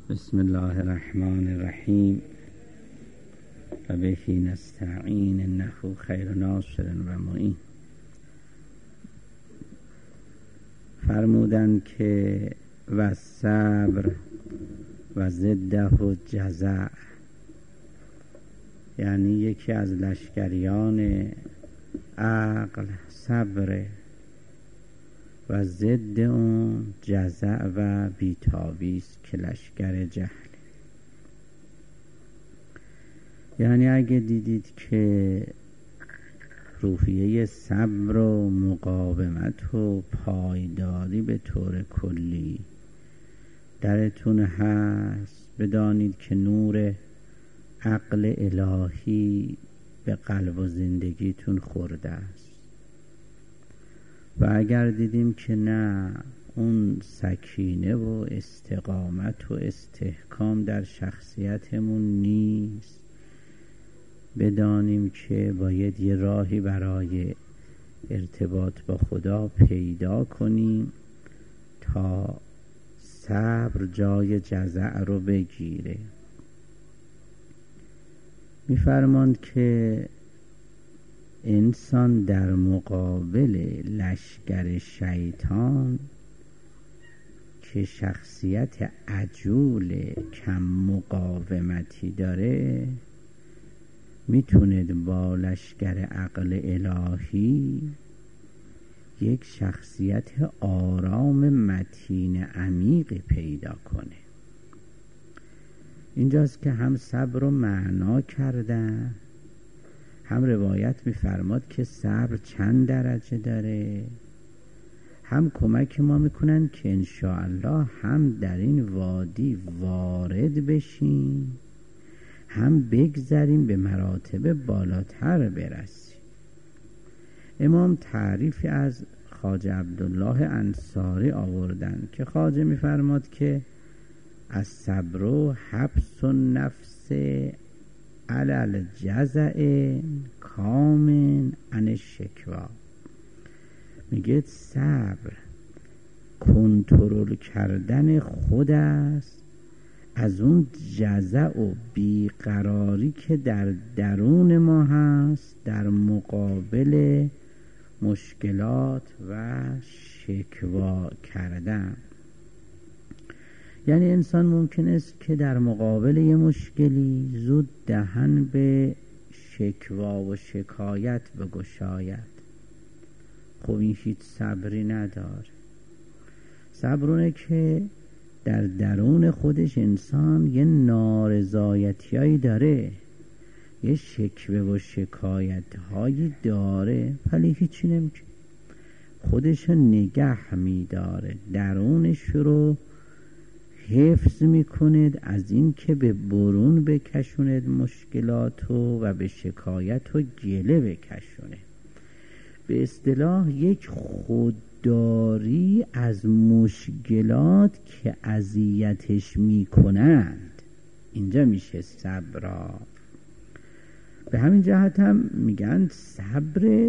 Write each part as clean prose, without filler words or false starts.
بسم الله الرحمن الرحیم و به نستعین انه خیر ناصر و معین. فرمودند که و صبر و ضده جزع، یعنی یکی از لشکریان عقل صبر و ضد اون جزع و بیتابیست که لشکر جهل. یعنی اگه دیدید که روحیه صبر و مقاومت و پایداری به طور کلی درتون هست، بدانید که نور عقل الهی به قلب و زندگیتون خورده است. و اگر دیدیم که نه، اون سکینه و استقامت و استحکام در شخصیتمون نیست، بدانیم که باید یه راهی برای ارتباط با خدا پیدا کنیم تا صبر جای جزع رو بگیره. می‌فرماند که انسان در مقابل لشکر شیطان که شخصیت عجول کم مقاومتی داره، میتونه با لشکر عقل الهی یک شخصیت آرام متین عمیقی پیدا کنه. اینجاست که هم صبر رو معنا کردن، هم روایت می‌فرماد که صبر چند درجه داره، هم کمک ما میکنن که انشاءالله هم در این وادی وارد بشیم، هم بگذریم به مراتب بالاتر برسیم. امام تعریفی از خواجه عبدالله انصاری آوردن که خواجه می‌فرماد که از صبر و حبس النفس علی الجزع کامن عن الشکوا. میگه صبر کنترل کردن خود است از اون جزع و بیقراری که در درون ما هست در مقابل مشکلات و شکوا کردن. یعنی انسان ممکن است که در مقابل یه مشکلی زود دهن به شکوا و شکایت بگشاید. خب این هیچ صبری نداره. صبرونه که در درون خودش انسان یه نارضایتیایی داره، یه شکوه و شکایتهایی داره، ولی هیچی نمیشه، خودش نگه میداره، درونش رو حفظ میکنید از این که به برون بکشوند مشکلات و به شکایت و گله بکشونه. به اصطلاح یک خودداری از مشکلات که اذیتش میکنند، اینجا میشه صبر. به همین جهت هم میگن صبر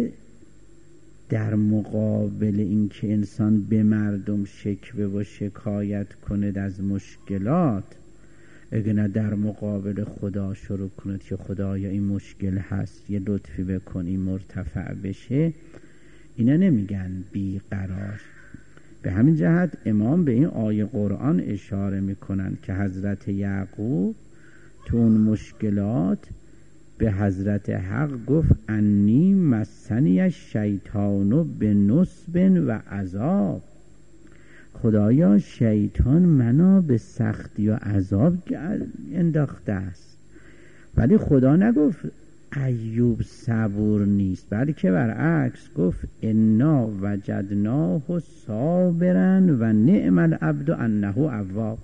در مقابل اینکه انسان به مردم شکوه و شکایت کند از مشکلات، اگه نه در مقابل خدا شروع کند که خدایا این مشکل هست، یه لطفی بکن این مرتفع بشه، اینا نمیگن بیقرار. به همین جهت امام به این آیه قرآن اشاره میکنن که حضرت یعقوب تو اون مشکلات به حضرت حق گفت انی مسنی الشیطان بنصب و عذاب. خدایا شیطان منو به سختی و عذاب انداخته است. ولی خدا نگفت ایوب صبور نیست، بلکه برعکس گفت انا وجدناه صابرا و نعم العبد انه اواب.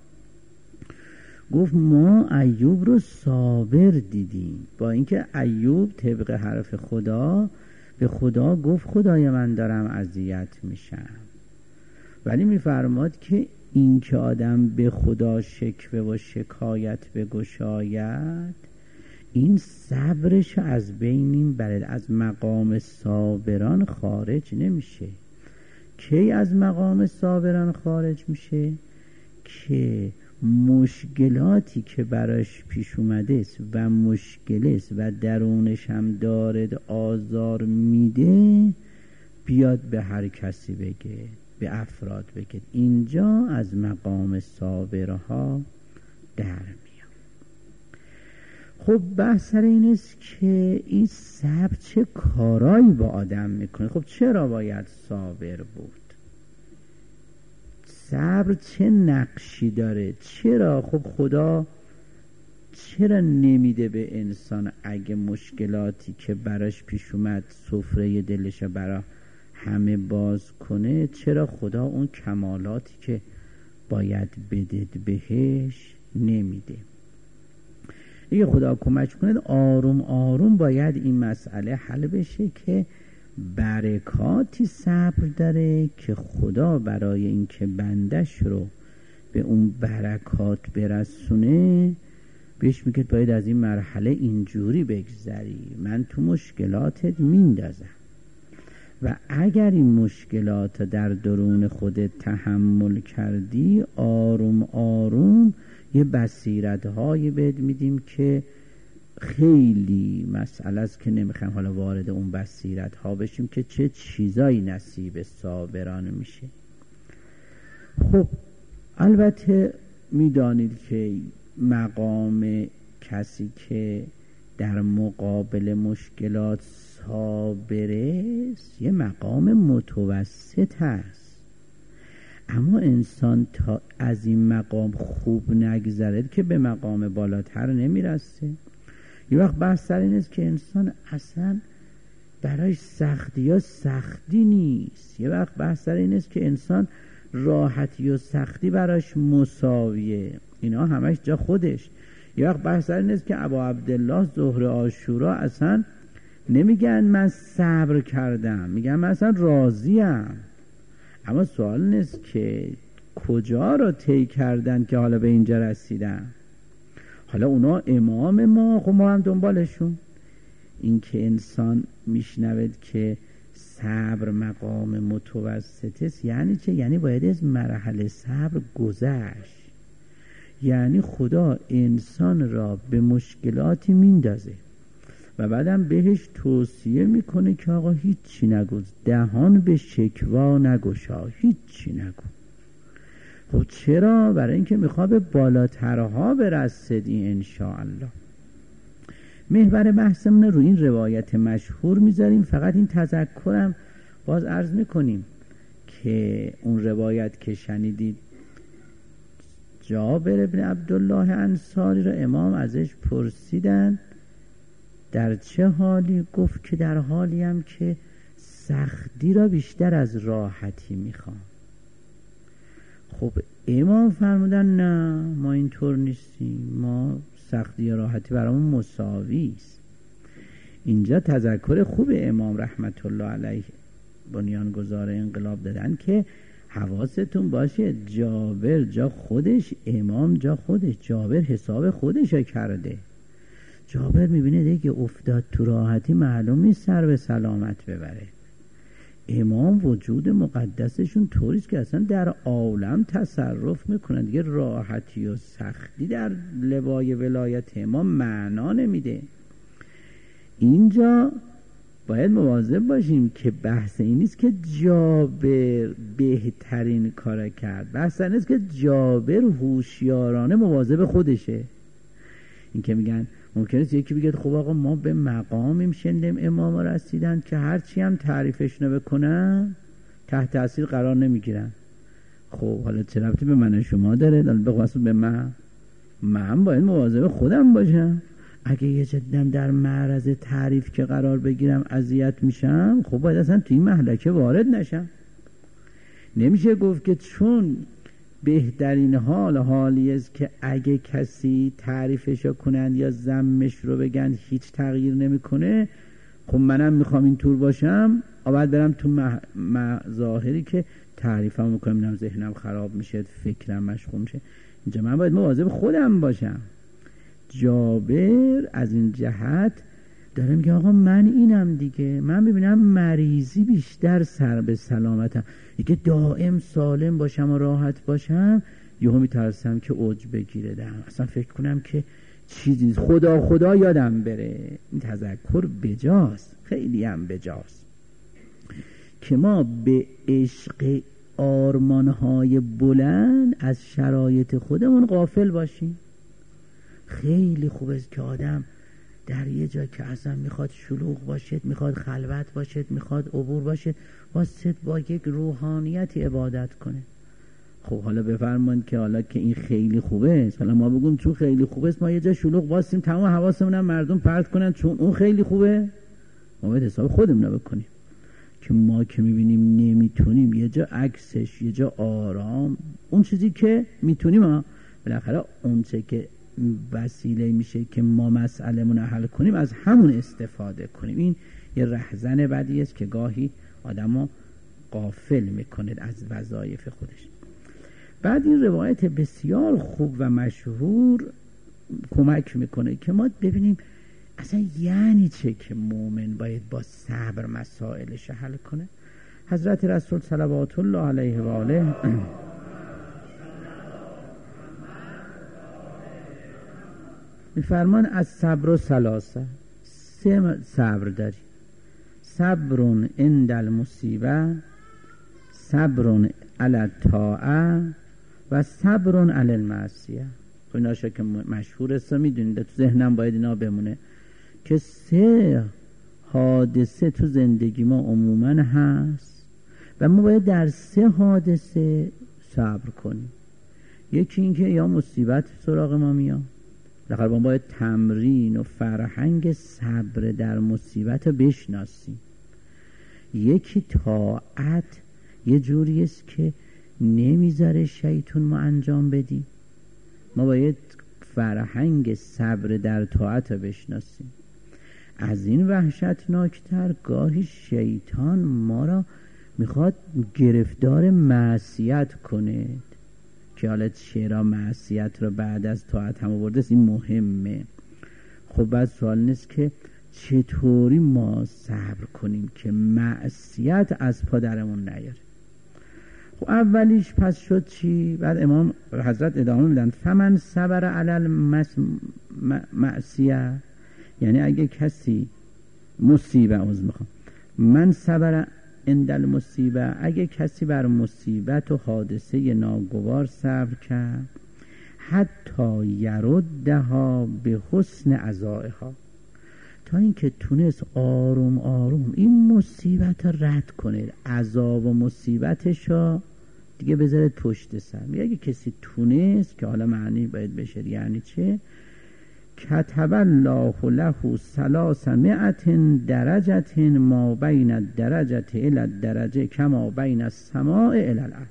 گفت ما ایوب رو صابر دیدیم، با اینکه ایوب طبق حرف خدا به خدا گفت خدای من دارم اذیت میشم، ولی میفرماد که این که آدم به خدا شکوه و شکایت بگشاید، این صبرش از بین بلد از مقام صابران خارج نمیشه. کی از مقام صابران خارج میشه؟ که مشکلاتی که براش پیش اومده است و مشکل است و درونش هم دارد آزار میده، بیاد به هر کسی بگه، به افراد بگه. اینجا از مقام صابرها در میاد. خب بحث سر این است که این صبر چه کارایی با آدم میکنه. خب چرا باید صابر بود؟ صبر چه نقشی داره؟ چرا خب خدا چرا نمیده به انسان اگه مشکلاتی که براش پیش اومد سفره دلش برا همه باز کنه؟ چرا خدا اون کمالاتی که باید بده بهش نمیده؟ اگه خدا کمک کنه آروم آروم باید این مسئله حل بشه که برکاتی صبر داره که خدا برای اینکه بندش رو به اون برکات برسونه بهش میگه باید از این مرحله اینجوری بگذری، من تو مشکلاتت میندازم و اگر این مشکلات در درون خودت تحمل کردی آروم آروم یه بصیرت هایی بهت میدیم که خیلی مسئله است که نمیخوام حالا وارد اون بصیرت ها بشیم که چه چیزایی نصیب صابران میشه. خب البته میدانید که مقام کسی که در مقابل مشکلات صابره یه مقام متوسط هست، اما انسان تا از این مقام خوب نگذرد که به مقام بالاتر نمیرسه. یه وقت بحث سر این است که انسان اصلا برای سختی یا سختی نیست. یه وقت بحث سر این است که انسان راحتی و سختی براش مساویه، اینا همش جا خودش. یه وقت بحث سر این است که ابا عبدالله ظهر عاشورا اصلا نمیگن من صبر کردم، میگن من اصلا راضیم. اما سوال نیست که کجا رو طی کردن که حالا به اینجا رسیدن. حالا اونا امام ما، خب ما هم دنبالشون. این که انسان میشنود که صبر مقام متوسطه است یعنی چه؟ یعنی باید از مرحله صبر گذشت. یعنی خدا انسان را به مشکلاتی میندازه و بعدم بهش توصیه میکنه که آقا هیچی نگو، دهان به شکوا نگشا، هیچی نگو. خب چرا؟ برای اینکه میخواد به بالاترها برسدی انشاءالله. محور بحثمون رو این روایت مشهور میذاریم. فقط این تذکرم باز عرض میکنیم که اون روایت که شنیدید جابر ابن عبدالله انصاری را امام ازش پرسیدن در چه حالی؟ گفت که در حالی هم که سختی را بیشتر از راحتی میخوام. خب امام فرمودن نه ما اینطور نیستیم، ما سختی یا راحتی برامون مساوی است. اینجا تذکر خوب امام رحمت الله علیه بنیانگذار انقلاب دادن که حواستون باشه جابر جا خودش، امام جا خودش. جابر حساب خودش کرده. جابر میبینه دیگه افتاد تو راحتی معلوم نیست سر به سلامت ببره. امام وجود مقدسشون طوریست که اصلا در عالم تصرف میکنن دیگه. راحتی و سختی در لوای ولایت امام معنا نمیده. اینجا باید مواظب باشیم که بحث این نیست که جابر بهترین کار کرد، بحث این نیست که جابر هوشیارانه مواظب خودشه. این که میگن ممکنه یکی بگه خب آقا ما به مقامیم شنیدیم امام رسیدن که هرچی هم تعریفش بکنن تحت تاثیر قرار نمیگیرن. خب حالا چه ربطی به من شما داره؟ بخواست به من باید مواظب خودم باشم. اگه یه جدم در معرض تعریف که قرار بگیرم اذیت میشم، خب باید اصلا توی این مهلکه وارد نشم. نمیشه گفت که چون بهترین حالی است که اگه کسی تعریفشو کنن یا ذمش رو بگن هیچ تغییر نمیکنه، خب منم میخوام این طور باشم بعد برم تو ظاهری که تعریفم میکنم اینم ذهنم خراب میشه، فکرم مشغول میشه. اینجا من باید مواظب خودم باشم. جابر از این جهت داره میگه آقا من اینم دیگه، من ببینم مریضی بیشتر سر به سلامتم دیگه، دائم سالم باشم و راحت باشم یهو میترسم که اوج بگیره دارم، اصلا فکر کنم که چیزی خدا یادم بره. این تذکر بجاست، خیلی هم بجاست که ما به عشق آرمانهای بلند از شرایط خودمون غافل باشیم. خیلی خوبه که آدم در یه جا که اصلا میخواد شلوغ باشد، میخواد خلوت باشد، میخواد عبور باشد، واسه با یک روحانیت عبادت کنه. خب حالا بفرمایید که حالا که این خیلی خوبه است، حالا ما بگیم چون خیلی خوبه است ما یه جا شلوغ واسیم تمام حواسمون هم مردم پرت کنن چون اون خیلی خوبه. ما باید حساب خودمون رو بکنیم که ما که میبینیم نمیتونیم یه جا عکسش، یه جا آرام، اون چیزی که میتونیم ما بالاخره اون چه که وسیله میشه که ما مسئله‌مون رو حل کنیم از همون استفاده کنیم. این یه رهزن بدی است که گاهی آدمو غافل میکنه از وظایف خودش. بعد این روایت بسیار خوب و مشهور کمک میکنه که ما ببینیم اصلا یعنی چه که مؤمن باید با صبر مسائلش حل کنه. حضرت رسول صلوات الله علیه و آله میفرمان از صبر و ثلاثه، سه صبر داری: صبر عند المصیبه، صبر علی الطاعه و صبر علی المعصیه. اینا که مشهور است میدونید، تو ذهنم باید اینا بمونه که سه حادثه تو زندگی ما عموما هست و ما باید در سه حادثه صبر کنیم. یکی این که یا مصیبت سراغ ما میاد، لخر ما باید تمرین و فرهنگ صبر در مصیبت رو بشناسیم. یکی طاعت یه جوری است که نمیذاره شیطان ما انجام بدیم، ما باید فرهنگ صبر در طاعت رو بشناسیم. از این وحشتناکتر گاهی شیطان ما را میخواد گرفتار معصیت کنه که حالا چرا معصیت رو بعد از طاعت هم آورده است، این مهمه. خب بعد سوال نیست که چطوری ما صبر کنیم که معصیت از پادرمون نیاره. خب اولیش پس شد چی؟ بعد امام حضرت ادامه میدن فمن صبر علی المعصیه، یعنی اگه کسی مصیبه من صبر عند المصیبه، اگه کسی بر مصیبت و حادثه ناگوار صبر کرد حتی یردها به حسن عزائها، تا اینکه تونست آروم آروم این مصیبت رد کنه، عذاب و مصیبتشو دیگه بذارد پشت سر. اگه کسی تونست، که حالا معنی باید بشه یعنی چه، کتب الله له 300 درجة ما بین الدرجة الی الدرجة کما بین السماء الی الارض.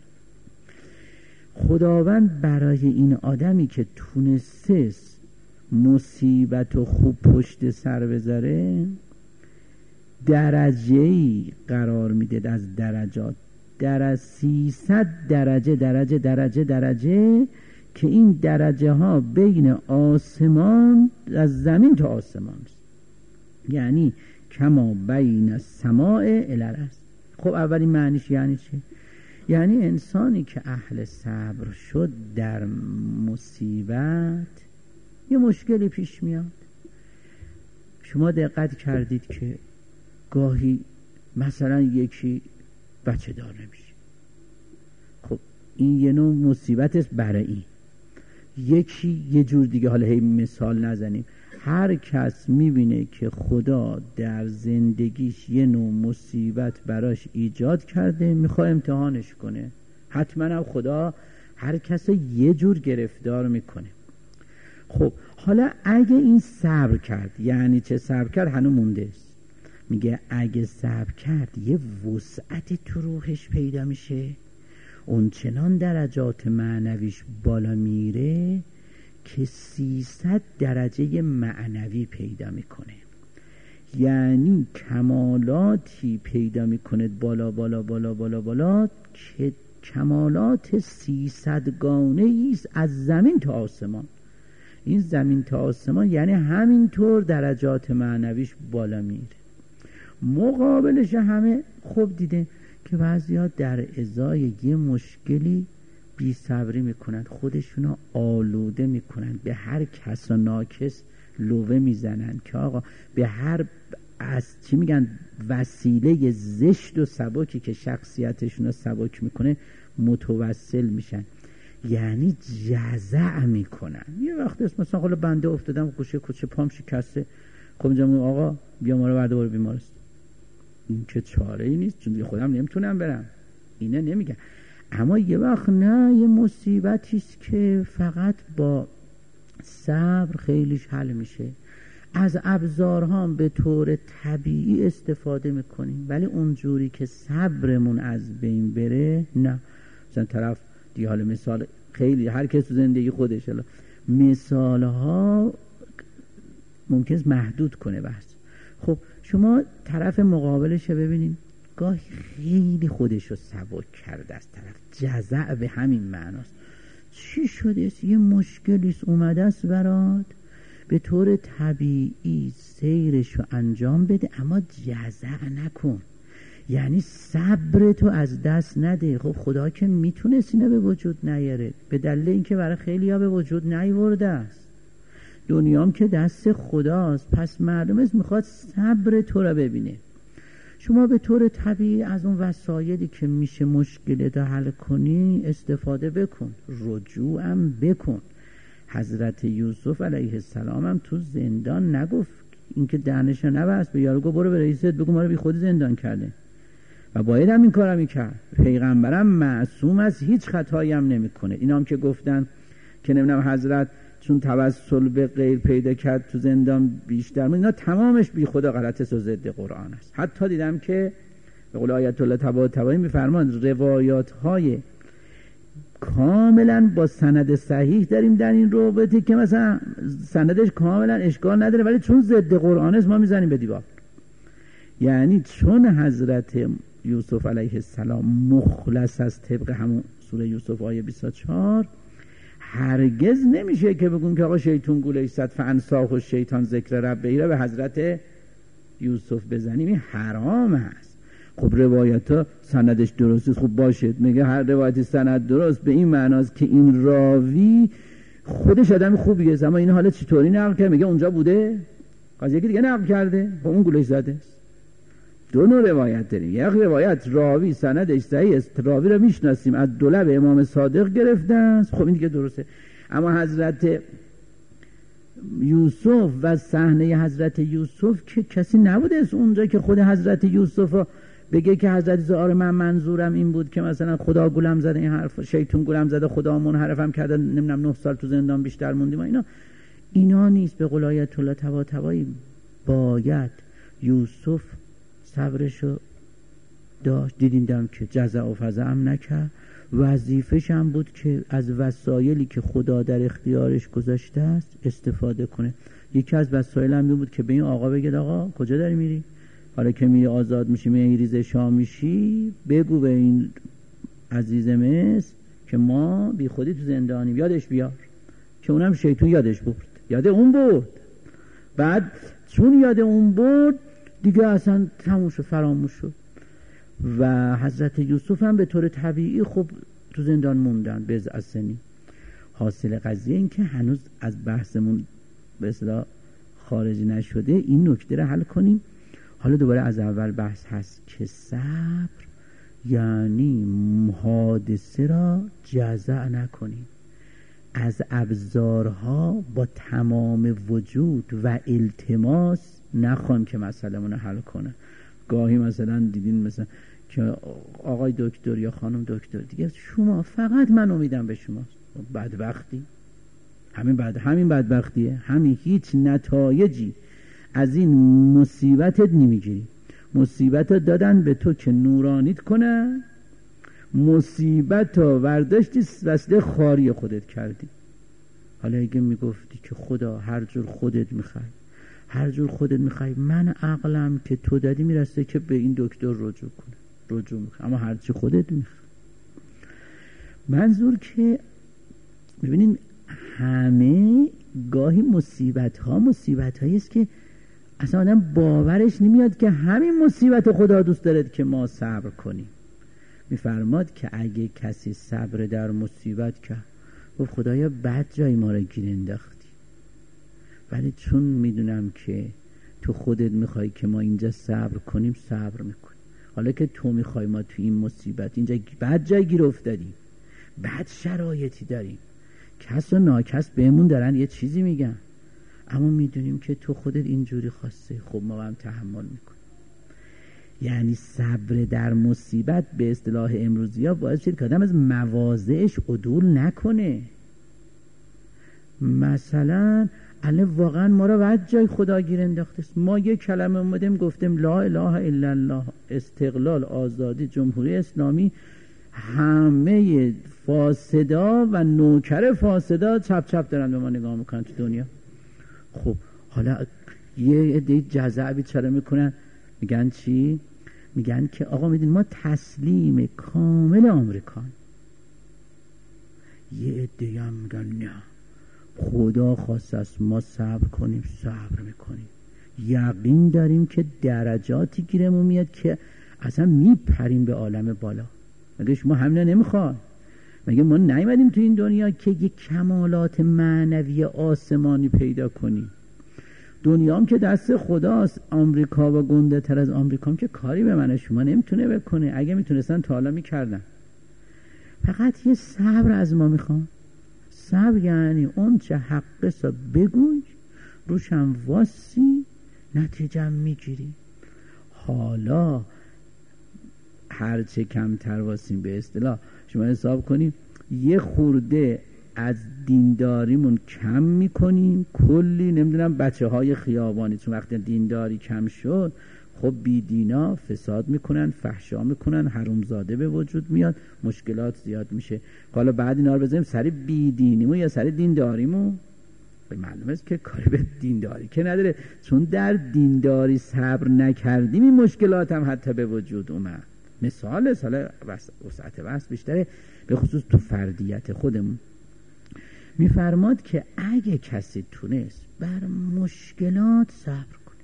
خداوند برای این آدمی که تونسته مصیبت و خوب پشت سر بذاره درجه‌ای قرار میده از درجات، در 300 درجه که این درجه ها بین آسمان، از زمین تا آسمان است، یعنی کما بین السماء الی الارض. خب اولی معنیش یعنی چه؟ یعنی انسانی که اهل صبر شد در مصیبت یه مشکلی پیش میاد. شما دقت کردید که گاهی مثلا یکی بچه دار نمیشه، خب این یه نوع مصیبت است برای این. یکی یه جور دیگه، حالا هی مثال نزنیم، هر کس میبینه که خدا در زندگیش یه نوع مصیبت براش ایجاد کرده میخواد امتحانش کنه، حتما هم خدا هر کس یه جور گرفتار میکنه. خب حالا اگه این صبر کرد، یعنی چه صبر کرد؟ هنوز مونده است. میگه اگه صبر کرد یه وسعت تو روحش پیدا میشه، اون چنان درجات معنویش بالا میره که 300 درجه معنوی پیدا میکنه، یعنی کمالاتی پیدا میکنه بالا بالا بالا بالا بالا که کمالات 300 گانه ایست از زمین تا آسمان. این زمین تا آسمان یعنی همینطور درجات معنویش بالا میره. مقابلش همه خوب دیده که بعضی‌ها در ازای یه مشکلی بی صبری میکنند، خودشونو آلوده میکنند، به هر کس و ناکس لوه میزنند که آقا به هر از چی میگن وسیله زشت و سبکی که شخصیتشون رو سبک میکنه متوسل میشن، یعنی جزع میکنن. یه وقت اسم مثلا خلا بنده افتادم گوشه کوچه پام شکسته، خب اینجا آقا بیا ما رو برده برو بیمارستان. این که چاره ای نیست، چون خودم نمیتونم برم، اینه نمیگن. اما یه وقت نه، یه مصیبتیست که فقط با صبر خیلیش حل میشه. از ابزارها به طور طبیعی استفاده میکنیم، ولی اونجوری که صبرمون از بین بره نه. مثلا طرف دیگه، حالا مثال خیلی هر کس تو زندگی خودش، حالا مثالها ممکن است محدود کنه بحث. خب شما طرف مقابلش ببینید، گاهی خیلی خودش رو سبک کرده است، طرف جزع به همین معناست. چی شده است؟ یه مشکلیست اومده است برات، به طور طبیعی سیرش رو انجام بده، اما جزع نکن، یعنی صبر تو از دست نده. خب خدا که میتونست اینه به وجود نیاره، به دلیل اینکه برای خیلی ها به وجود نیورده است. دنیام که دست خداست، پس مردم است میخواد صبر تو را ببینه. شما به طور طبیعی از اون وسایلی که میشه مشکلت رو حل کنی استفاده بکن، رجوعم بکن. حضرت یوسف علیه السلام هم تو زندان نگفت، اینکه دهنش نبست، به یارو گفت برو به رئیست بگو ما رو بی خودی زندان کرده و باید هم این کارم میکرد. پیغمبرم معصوم از هیچ خطایی هم نمیکنه. اینا هم که گفتن که نمیدونم حضرت چون توسل به غیر پیدا کرد تو زندان بیشتر، اینا تمامش بی خدا غلط است و ضد قرآن است. حتی دیدم که به قول آیت الله طباطبایی میفرماند روایات های کاملا با سند صحیح داریم در این رابطه که مثلا سندش کاملا اشکال نداره، ولی چون ضد قرآن است ما میزنیم به دیوار. یعنی چون حضرت یوسف علیه السلام مخلص از طبق همون سوره یوسف آیه 24، هرگز نمیشه که بگون که آقا شیطان گولش زد فانساه الشیطان ذکر ربه را به حضرت یوسف بزنیم، این حرام است. خب روایت ها سندش درست خوب باشه، میگه هر روایتی سند درست به این معناست که این راوی خودش آدم خوبیه، اما این حالا چطوری نقل کرد؟ میگه اونجا بوده، از یکی دیگه نقل کرده، با اون گولش زده است. دو نوع روایت داریم. یک روایت راوی سندش صحیح است، راوی رو میشناسیم، از دولب امام صادق گرفتن، خب این دیگه درسته. اما حضرت یوسف و صحنه حضرت یوسف که کسی نبوده است اونجا که خود حضرت یوسف بگه که حضرت زهار من منظورم این بود که مثلا خدا گولم زده، این حرف شیطان گولم زده، خدا منحرفم کرده، نمیدونم 9 سال تو زندان بیشتر موندیم. اینا نیست. به قول آیت الله طباطبایی باید یوسف صبرشو داشت. دیدیم که جزع و فزع هم نکرد، وظیفش هم بود که از وسایلی که خدا در اختیارش گذاشته است استفاده کنه. یکی از وسایل هم بود که به این آقا بگه آقا کجا داری میری؟ حالا که میری آزاد میشی، میری ریز شام میشی، بگو به این عزیز مصر که ما بی خودی تو زندانیم، یادش بیار. که اونم شیطان یادش برد، یاد اون برد. بعد چون یاد اون برد دیگه اصلا تموم شد، فراموش شد. و حضرت یوسف هم به طور طبیعی خب تو زندان موندن بضع سنین. حاصل قضیه این که هنوز از بحثمون به اصطلاح خارج نشده، این نکته رو حل کنیم. حالا دوباره از اول بحث هست که صبر یعنی حادثه را جزع نکنیم، از ابزارها با تمام وجود و التماس نخوان که مسئله منو حل کنه. گاهی مثلا دیدین مثلا که آقای دکتر یا خانم دکتر دیگه شما فقط من امیدم به شماست، بدبختی همین بدبختیه، همین هیچ نتایجی از این مصیبتت نمیگیری. مصیبت دادن به تو که نورانیت کنه، مصیبت ها ورداشتی وسیله خاری خودت کردی. حالا اگه میگفتی که خدا هر جور خودت میخوای، هر جور خودت میخوای، من عقلم که تو دادی میرسه که به این دکتر رجوع میخوای، اما هر چی خودت میخوای. منظور که ببینین همه گاهی مصیبت هایی است که اصلا آدم باورش نمیاد که همین مصیبت خدا دوست دارد که ما صبر کنیم. میفرماد که اگه کسی صبر در مصیبت کرد، گفت خدایا بد جای ما را گیر انداختی، ولی چون میدونم که تو خودت میخوای که ما اینجا صبر کنیم، صبر میکنیم. حالا که تو میخوای ما تو این مصیبت اینجا بد جای گیر افتادیم، بد شرایطی داریم، کس و ناکس بهمون دارن یه چیزی میگن، اما میدونیم که تو خودت اینجوری خواسته، خب ما هم تحمل میکنیم. یعنی صبر در مصیبت به اصطلاح امروزی ها باعث شد که آدم از مواضعش عدول نکنه. مثلا الان واقعا ما را وقت جای خدا گیر انداخته. ما یک کلمه اومدیم گفتیم لا اله الا الله، استقلال، آزادی، جمهوری اسلامی، همه فاسدا و نوکر فاسدا چپ چپ دارن به ما نگاه میکنن تو دنیا. خب حالا یه عده جزع بیچاره میکنن، میگن چی؟ میگن که آقا میدین ما تسلیم کامل آمریکان. یه عده هم میگن نه، خدا خواست است ما صبر کنیم، صبر میکنیم، یقین داریم که درجاتی گیرمون میاد که اصلا میپریم به عالم بالا. مگه شما همینه نمیخواد؟ مگه ما نیومدیم تو این دنیا که یک کمالات معنوی آسمانی پیدا کنیم؟ دنیا هم که دست خداست، آمریکا و گنده تر از آمریکا هم که کاری به من شما نمیتونه بکنه. اگه میتونستن تا حالا میکردن. فقط یه صبر از ما میخوان. صبر یعنی اون چه حقه بگوی، روشم واسی، نتیجه میگیری. حالا هرچه کمتر واسیم، به اصطلاح شما حساب کنیم یه خورده از دینداریمون کم میکنیم، کلی نمیدونم بچه های خیابانی، چون وقتی دینداری کم شد خب بیدینا فساد میکنن، فحشا میکنن، حرومزاده به وجود میاد، مشکلات زیاد میشه. حالا بعد اینا رو بذاریم سر بیدینیمون یا سر دینداریمون، معلومه است که کاری به دینداری که نداره، چون در دینداری صبر نکردیم این مشکلات هم حتی به وجود اومد. مثال سال وسعت بحث بیشتره، به خصوص تو فردیت خودمون. میفرماد که اگه کسی تونست بر مشکلات صبر کنه،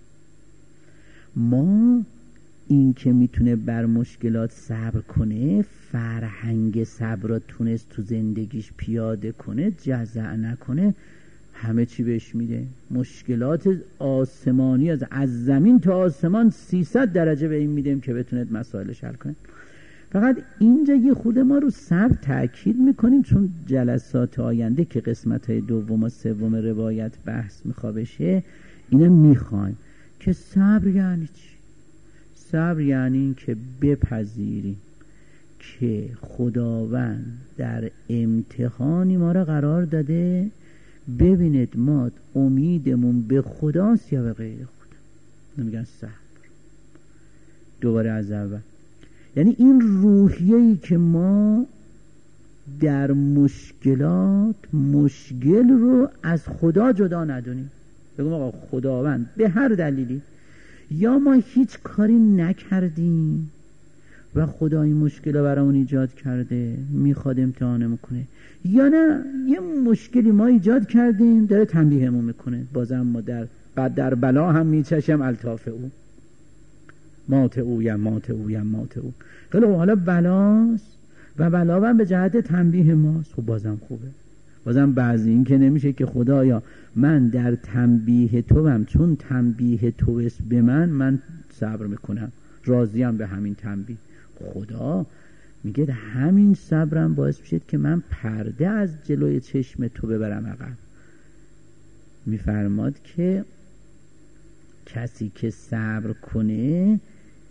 ما این که میتونه بر مشکلات صبر کنه، فرهنگ صبر رو تونست تو زندگیش پیاده کنه، جزع نکنه، همه چی بهش میده. مشکلات آسمانی از زمین تا آسمان 300 درجه به این میدیم که بتوند مسائلش حل کنه. فقط اینجا یه خود ما رو صبر تأکید میکنیم، چون جلسات آینده که قسمت‌های دوم و سوم روایت بحث میخواد بشه، اینا میخوایم که صبر یعنی چی؟ صبر یعنی این که بپذیریم که خداوند در امتحانی ما را قرار داده، ببیند ما امیدمون به خداست یا به غیر خدا. نمیگن صبر. دوباره از اول، یعنی این روحیه‌ای که ما در مشکلات مشکل رو از خدا جدا ندونیم. بگم آقا خداوند به هر دلیلی، یا ما هیچ کاری نکردیم و خدا این مشکل رو برامون ایجاد کرده میخواد امتحانمون کنه، یا نه یه مشکلی ما ایجاد کردیم داره تنبیهمون میکنه، بازم ما در بلا هم میچشم الطاف او، مات او یا مات او یا مات او. خیلی حالا بلاست و بلا هم به جهت تنبیه ماست، خب بازم خوبه. بازم بعضی این که نمیشه که خدایا من در تنبیه توام، چون تنبیه تو است به من صبر میکنم، راضیم به همین تنبیه. خدا میگه همین صبرم باعث میشه که من پرده از جلوی چشم تو ببرم عقب. میفرماد که کسی که صبر کنه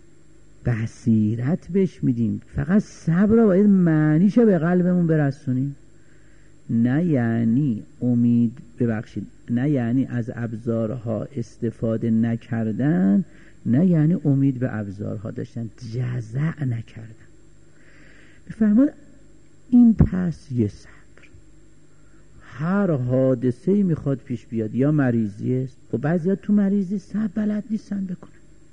بصیرت بهش میدیم. فقط صبر رو باید معنیشو به قلبمون برسونیم، نه یعنی نه یعنی از ابزارها استفاده نکردن، نه یعنی امید به ابزارها داشتن، جزع نکردن. بفرماد این پس یه صبر. هر حادثه‌ای میخواد پیش بیاد، یا مریضی است، و بعضیا تو مریضی صبر بلد نیستن بکنن،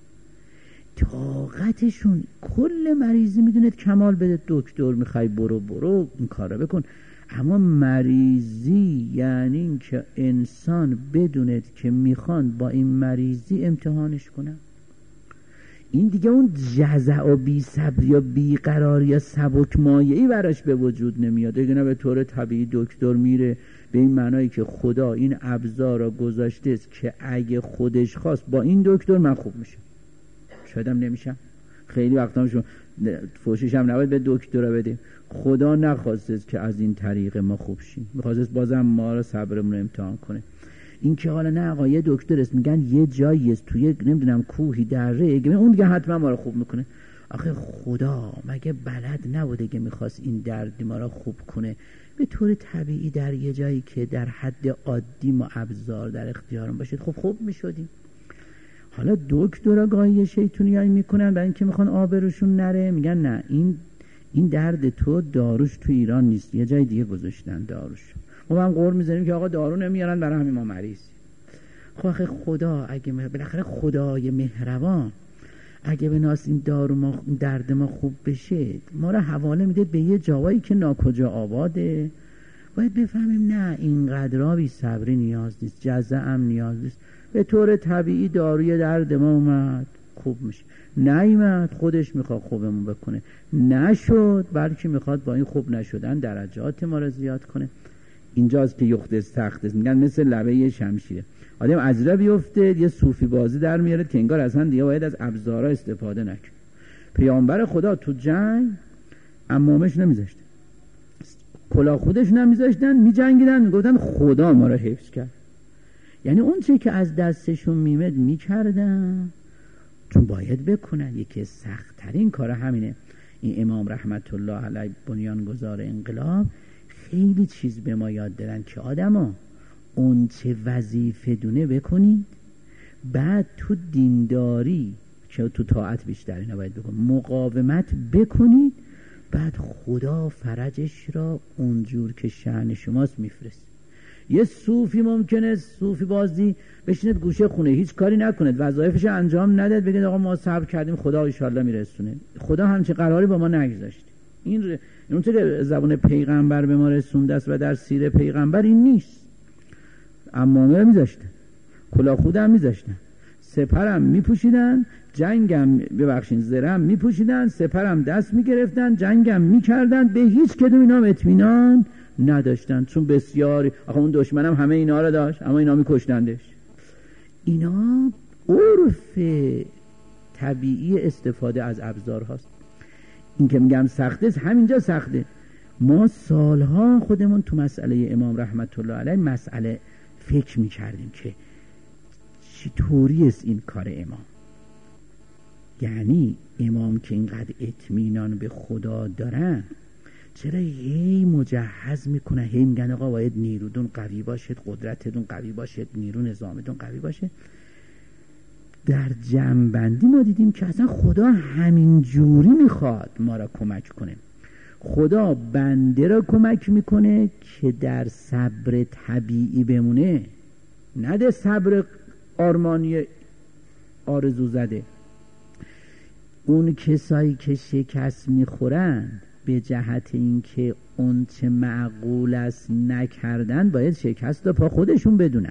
طاقتشون کل مریضی میدوند کمال بده، دکتر میخوای برو این کارو بکن. اما مریضی یعنی این که انسان بدوند که میخوان با این مریضی امتحانش کنن. این دیگه اون جزع و بی صبری و بی قراری یا سبک مایه‌ای براش به وجود نمیاد. دیگه نه به طور طبیعی دکتر میره به این معنایی که خدا این ابزار را گذاشته است که اگه خودش خواست با این دکتر من خوب میشه. شایدم نمیشم. خیلی وقتا شما فوشش هم نباید به دکتر بدیم. خدا نخواسته که از این طریق ما خوب شیم، میخواسته بازم ما را صبرمون رو امتحان کنه. این که حالا نه آقا یه دکتر است میگن یه جایی است توی نمیدونم کوهی دره، اون دیگه حتما ما رو خوب میکنه. آخه خدا مگه بلد نبوده که میخواست این درد ما را خوب کنه به طور طبیعی در یه جایی که در حد عادی ما ابزار در اختیارم باشید خب خوب میشدیم. حالا دکترها گاهی شیطونیایی میکنن برای اینکه میخوان آبروشون نره، میگن نه این درد تو داروش تو ایران نیست، یه جای دیگه گذاشتن داروش. ما هم قول میزنیم که آقا دارو نمیارن برای همین ما مریض. خب آخه خدا اگه بالاخره خدای مهربان اگه به ناس این دارو ما درد ما خوب بشه ما رو حواله میده به یه جایی که ناکجا آباده. باید بفهمیم نه اینقدر بی صبری نیاز نیست، جزع هم نیاز نیست. به طور طبیعی داروی درد ما اومد خوب میشه، نیامد خودش میخواد خوبمون بکنه، نشد بلکه میخواد با این خوب نشدن درجات ما رو زیاد کنه. اینجاست که یخت سخت است. میگن مثل لبه یه شمشیره، آدم از را بیفته یه صوفی بازی در میاره که انگار اصلا دیگه باید از ابزارا استفاده نکنه. پیامبر خدا تو جنگ عمامش نمیذاشتن، کلاه خودش نمیذاشتن، میجنگیدن، میگفتن خدا ما رو حفظ کرد. یعنی اون چی که از دستشون میمد میکردن چون باید بکنن. یکی سخت ترین کار همینه. این امام رحمت الله علیه بنیانگذار انقلاب خیلی چیز به ما یاد دادن که آدما اون چه وظیفه دونه بکنید، بعد تو دینداری که تو طاعت بیشتر اینا باید بکنید مقاومت بکنید، بعد خدا فرجش را اونجور که شأن شماست میفرست. یه صوفی ممکنه صوفی بازی بشینید گوشه خونه هیچ کاری نکند، وظایفش انجام نداد، بگید آقا ما صبر کردیم خدا ان شاءالله میرسونه. خدا همچین قراری با ما نگذاشت. این اون که زبان پیغمبر به ما رسونده است و در سیره پیغمبر این نیست. عمامه میذاشتن، کلاه خودم میذاشتن، سپرم میپوشیدن، جنگم ببخشین زرم میپوشیدن، سپرم دست میگرفتن، جنگم میکردن، به هیچ کدوم اینا اطمینان نداشتن چون بسیاری آخه اون دشمنم همه اینا رو داشت اما اینا میکشتندش. اینا عرف طبیعی استفاده از ابزار هاست. این که میگم سخته است همینجا سخته. ما سالها خودمون تو مسئله امام رحمت الله علیه مسئله فکر میکردیم که چطوری است این کار امام. یعنی امام که اینقدر اطمینان به خدا دارن چرا هی مجهز میکنه، هی میگن آقا باید نیرودون قوی باشد، قدرتتون قوی باشد، نیرو نظامتون قوی باشه. در جمع‌بندی ما دیدیم که اصلا خدا همین جوری میخواد ما را کمک کنه. خدا بنده را کمک میکنه که در صبر طبیعی بمونه، نه در صبر آرمانی آرزو زده. اون کسایی که شکست میخورن به جهت اینکه اون چه معقول است نکردن باید شکست را پا خودشون بدونند.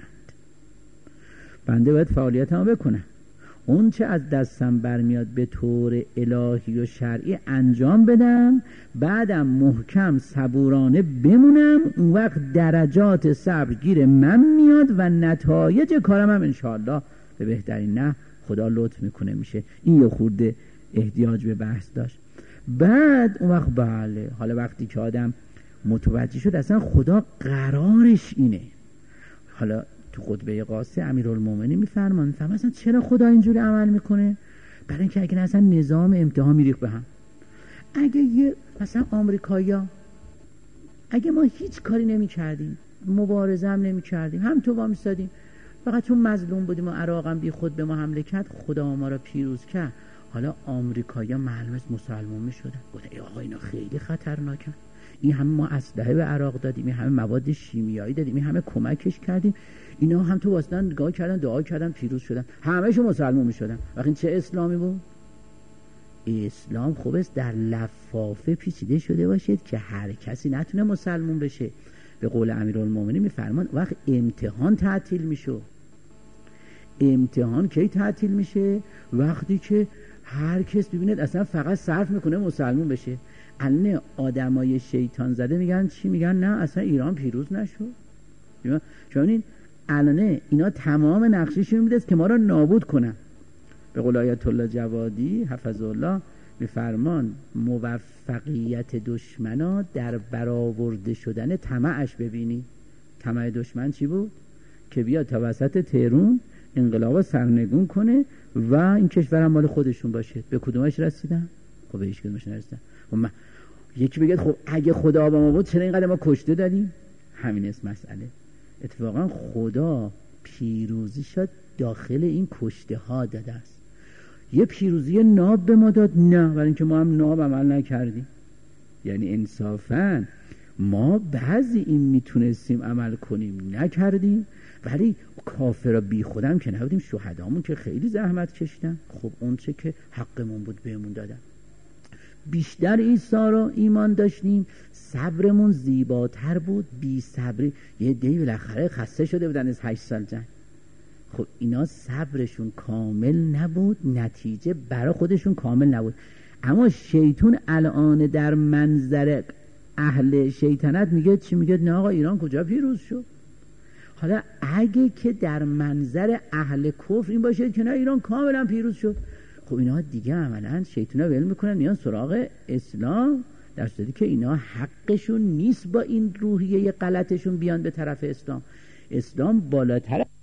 بنده باید فعالیتمو بکنم، اون چه از دستم برمیاد به طور الهی و شرعی انجام بدم، بعدم محکم صبورانه بمونم، اون وقت درجات صبر گیر من میاد و نتایج کارم هم انشاءالله به بهترین نه خدا لطف میکنه میشه. این یه خورده احتیاج به بحث داشت. بعد اون وقت بله، حالا وقتی که آدم متوجه شد اصلا خدا قرارش اینه. حالا تو خطبه قاصه امیرالمومنین میفرمان اصلا چرا خدا اینجوری عمل میکنه؟ برای اینکه اگه اصلا نظام امتحان میریخت به هم. اگه یه مثلا آمریکایی‌ها اگه ما هیچ کاری نمی‌کردیم، مبارزه هم نمی‌کردیم، هم تو با می‌ایستادیم، فقط چون مظلوم بودیم و عراق هم بی خود به ما حمله کرد، خدا ما را پیروز کرد، حالا آمریکایی‌ها معلوم است مسلمان می‌شدن. گفتن ای آقا اینا خیلی خطرناکن، این همه ما اسلحه به عراق دادیم، این همه مواد شیمیایی دادیم، این همه کمکش کردیم، اینا هم تو واسطن نگاه کردن، دعا کردن، پیروز شدن، همه‌شون مسلمان می‌شدن. وقتی چه اسلامی بود؟ اسلام خوب است در لفافه پیچیده شده باشد که هر کسی نتونه مسلمان بشه. به قول امیرالمومنین میفرمان وقت امتحان تعطیل میشه. امتحان کی تعطیل میشه؟ وقتی که هر کس ببینید اصلا فقط صرف میکنه مسلمون بشه. الان آدمای شیطان زده میگن چی؟ میگن نه اصلا ایران پیروز نشد. شما این الان اینا تمام نقشه‌شون میده که ما را نابود کنن. به قول آیت الله جوادی حفظه الله میفرمان موفقیت دشمنا در برآورده شدن طمعش. ببینی طمع دشمن چی بود؟ که بیاد تا وسط تهران انقلاب سرنگون کنه و این کشور هم مال خودشون باشه. به کدومش رسیدن؟ خب به هیچ کدومش نرسیدن. خب یکی بگه خب اگه خدا با ما بود چرا اینقدر ما کشته دادیم؟ همین است مسئله. اتفاقا خدا پیروزی شد داخل این کشته ها داده است. یه پیروزی ناب به ما داد؟ نه، برای اینکه ما هم ناب عمل نکردیم. یعنی انصافاً ما بعضی این میتونستیم عمل کنیم نکردیم، ولی کافرا بی خودم که نبودیم. شهدامون که خیلی زحمت کشیدن، خب اون چه که حقمون بود بهمون دادن. بیشتر عیسی رو ایمان داشتیم، صبرمون زیباتر بود. بی صبری یه دی بالاخره خسته شده بودن از 8 سال جنگ. خب اینا صبرشون کامل نبود، نتیجه برای خودشون کامل نبود. اما شیطان الان در منظر اهل شیطنت میگه چی؟ میگه نه آقا ایران کجا پیروز شد؟ حالا اگه که در منظر اهل کفر این باشه که نه ایران کاملا پیروز شد، خب اینا دیگه عملا شیطانا ول میکنن میان سراغ اسلام، در صورتی که اینا حقشون نیست با این روحیه غلطشون بیان به طرف اسلام. اسلام بالاتر